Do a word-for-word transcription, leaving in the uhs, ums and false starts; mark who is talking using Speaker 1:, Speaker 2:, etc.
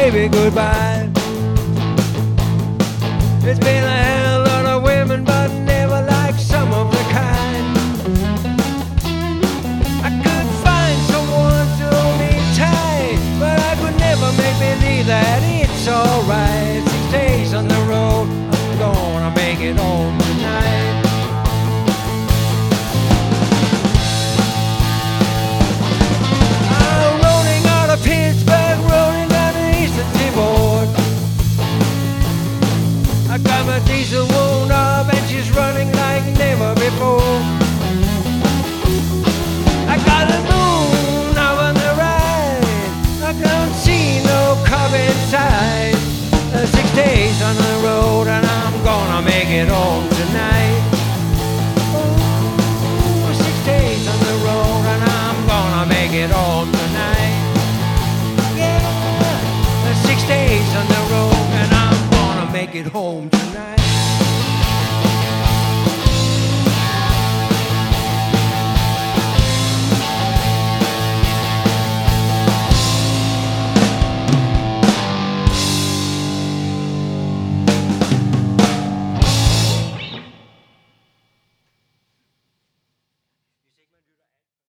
Speaker 1: baby goodbye. It's been a hell lot of women, but never like some of the kind. I could find someone to hold me tight, but I could never make believe that it's alright. Six days on the road, I'm gonna make it home tonight. I'm rolling out of Pittsburgh, rolling down the Eastern Seaboard. I got my diesel wound up and she's running like never before. I got the moon up on the right, I can't see no cop inside. Uh, Six days on the road and I'm gonna make it home tonight. Oh, six days on the road and I'm gonna make it home tonight. Yeah, uh, six days on the road and I'm gonna make it home tonight.